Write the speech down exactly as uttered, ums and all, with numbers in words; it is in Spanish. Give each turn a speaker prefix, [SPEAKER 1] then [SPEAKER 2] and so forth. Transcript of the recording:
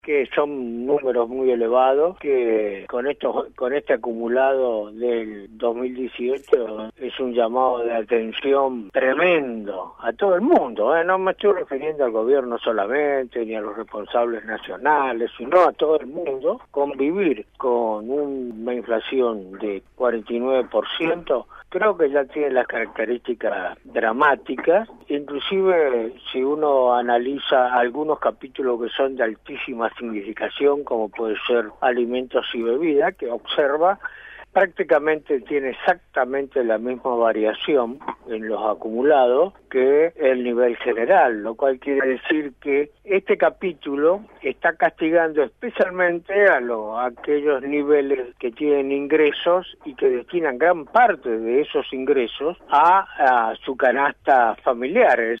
[SPEAKER 1] que son números muy elevados, que con estos, con este acumulado del dos mil dieciocho es un llamado de atención tremendo a todo el mundo, ¿eh? No me estoy refiriendo al gobierno solamente, ni a los responsables nacionales, sino a todo el mundo. Convivir con una inflación de cuarenta y nueve por ciento creo que ya tiene las características dramáticas, inclusive si uno analiza algunos capítulos que son de altísima significación, como puede ser alimentos y bebidas, que observa prácticamente tiene exactamente la misma variación en los acumulados que el nivel general, lo cual quiere decir que este capítulo está castigando especialmente a, lo, a aquellos niveles que tienen ingresos y que destinan gran parte de esos ingresos a, a su canasta familiar.